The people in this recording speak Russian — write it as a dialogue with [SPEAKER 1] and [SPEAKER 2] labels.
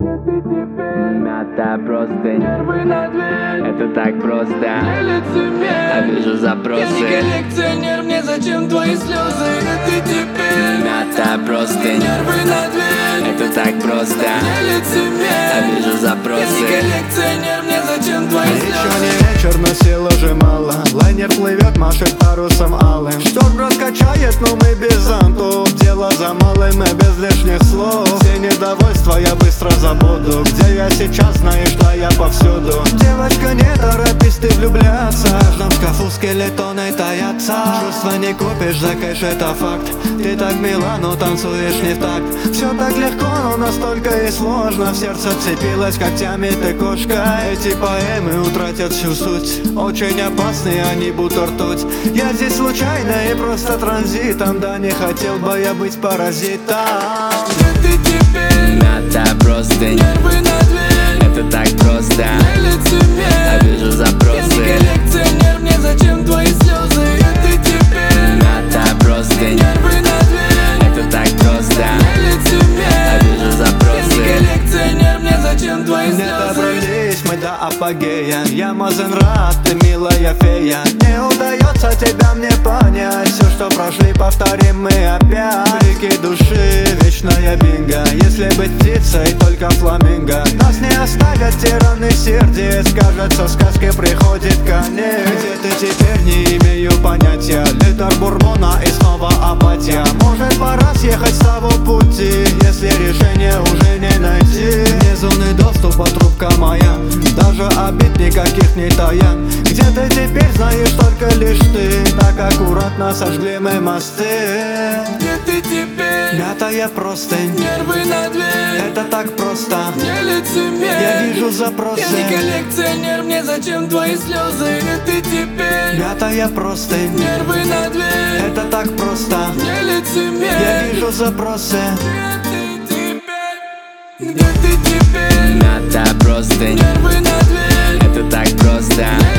[SPEAKER 1] Мята простынь,
[SPEAKER 2] Нервы на дверь,
[SPEAKER 1] это так просто.
[SPEAKER 2] не лицемер.
[SPEAKER 1] А вижу
[SPEAKER 2] Я не
[SPEAKER 1] запросы.
[SPEAKER 2] коллекционер, мне зачем твои слезы? Ты теперь
[SPEAKER 1] Мята простынь,
[SPEAKER 2] нервы на дверь,
[SPEAKER 1] это так просто.
[SPEAKER 2] не лицемер.
[SPEAKER 1] А вижу
[SPEAKER 2] Я не
[SPEAKER 1] запросы.
[SPEAKER 2] коллекционер, мне зачем твои
[SPEAKER 3] Еще
[SPEAKER 2] слезы?
[SPEAKER 3] не вечер, но сил уже мало. Лайнер плывет, машет парусом алым. Шторм раскачает, но мы без зонтов. Дело за малым и без лишних слов. Все недовольства я быстро забуду. Где я сейчас, знаешь, да я повсюду. Девочка, не торопись ты влюбляться. В каждом шкафу скелетоны таятся. Чувства не купишь, за кэш это факт. Ты так мила, но танцуешь не в такт. Все так легко, но настолько и сложно. В сердце вцепилась когтями ты кошка. Эти поэмы утратят всю суть. Очень опасные, они будто ртуть. Я здесь случайно и просто транзитом. Да не хотел бы я быть паразитом.
[SPEAKER 2] Ты теперь
[SPEAKER 1] Мята простынь,
[SPEAKER 2] нервы на дверь,
[SPEAKER 1] это так просто.
[SPEAKER 2] не лицемер.
[SPEAKER 1] А вижу
[SPEAKER 2] Я не
[SPEAKER 1] запросы.
[SPEAKER 2] коллекционер, мне зачем твои слезы? Ты теперь
[SPEAKER 1] Мята простынь,
[SPEAKER 2] нервы на дверь,
[SPEAKER 1] это так просто.
[SPEAKER 2] не лицемер.
[SPEAKER 1] А вижу
[SPEAKER 2] Я не
[SPEAKER 1] запросы.
[SPEAKER 2] коллекционер, мне зачем твои
[SPEAKER 3] Не
[SPEAKER 2] слезы?
[SPEAKER 3] добрались мы до апогея. Я Мазенрат, ты милая фея. Не удается тебя мне понять. Все, что прошли, повторим мы опять. Крики души, вечная бинго. Если быть птицей, только фламинго. Нас не оставят тираны сердец. Кажется, сказке приходит конец. Где ты теперь, не имею понятия. Литр бурбона и снова апатия. Может, пора съехать с того пути, если решение уже не найти. Вне зоны доступа трубка моя, даже обид никаких не тая. Где ты теперь, знаешь только лишь ты. Так аккуратно сожгли мы мосты.
[SPEAKER 2] Где ты теперь?
[SPEAKER 3] Мятая простынь,
[SPEAKER 2] Нервы на дверь,
[SPEAKER 3] это так просто.
[SPEAKER 2] не лицемер.
[SPEAKER 3] Я вижу запросы.
[SPEAKER 2] Я не коллекционер, мне зачем твои слезы? Ты теперь
[SPEAKER 3] Мятая простынь,
[SPEAKER 2] нервы на дверь,
[SPEAKER 3] это так просто.
[SPEAKER 2] не лицемер.
[SPEAKER 3] Я вижу запросы.
[SPEAKER 2] Где ты теперь?
[SPEAKER 1] Мята простынь,
[SPEAKER 2] Нервы на дверь,
[SPEAKER 1] это так просто.
[SPEAKER 2] не